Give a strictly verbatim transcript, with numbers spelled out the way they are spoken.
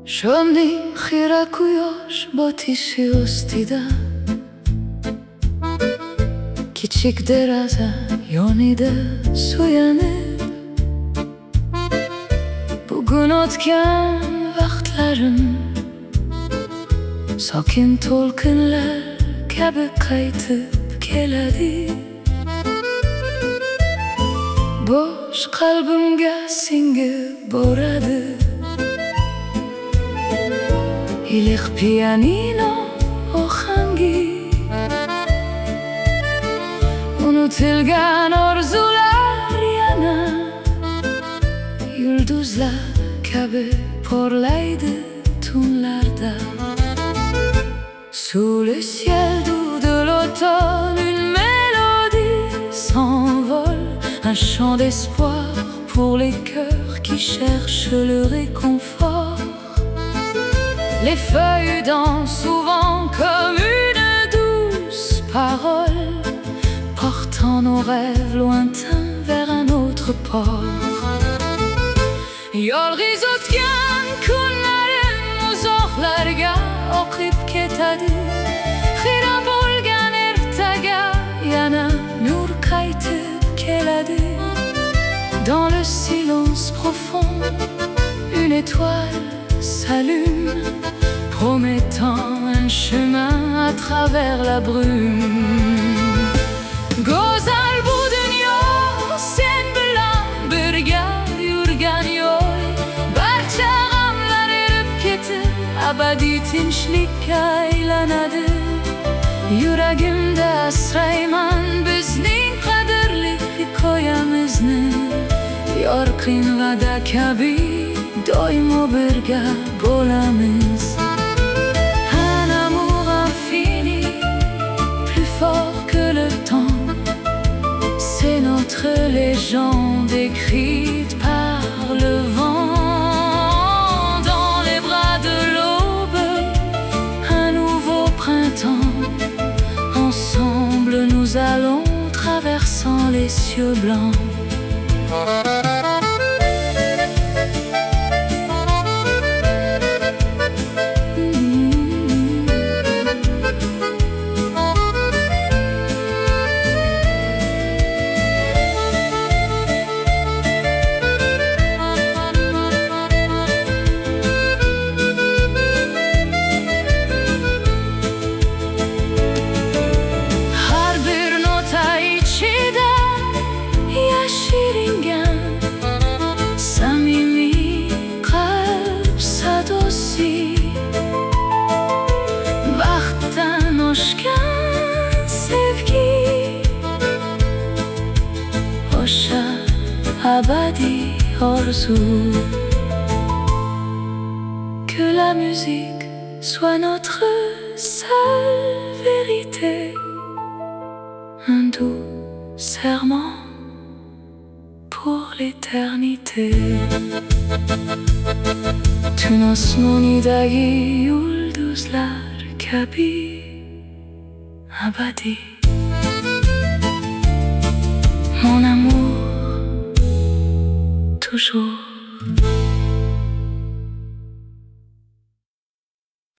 Şomning xira quyosh botishi ustida kichik deraza yonida suyanib, bugun o'tgan vaqtlarim sokin to'lqinlar kabi qaytib keladi. Bo'sh qalbimga singib boradi iliq pianino ohangi, unutilgan orzular yana yulduzlar kabi porlaydi tunlarda. Sous le ciel doux de l'automne, une mélodie s'envole, un chant d'espoir pour les cœurs qui cherchent le réconfort. Les feuilles dansent souvent comme une douce parole, portant nos rêves lointains vers un autre port. Yol rizotgan kunlarim uzoqlarga oqib ketadi, xiram bo'lgan ertaga yana nur qaytib keladi. Dans le silence profond, une étoile s'allume, promettant un chemin à travers la brume. Go'zal bu dunyo sen bilan birga yurgan yo'l, barcha g'amlar erib ketib abadiy tinchlikka aylanadi. Yuragimda asrayman bizning qadrli hikoyamizni, yorqin va'da kabi doimo birga bo'lamiz. Un amour infini, plus fort que le temps, c'est notre légende écrite par le vent. Dans les bras de l'aube, un nouveau printemps, ensemble nous allons traversant les cieux blancs. Abadi orzu, que la musique soit notre seule vérité, un doux serment pour l'éternité. Tüm osmonidagi yulduzlar kabi abadi. Mon amour, toujours.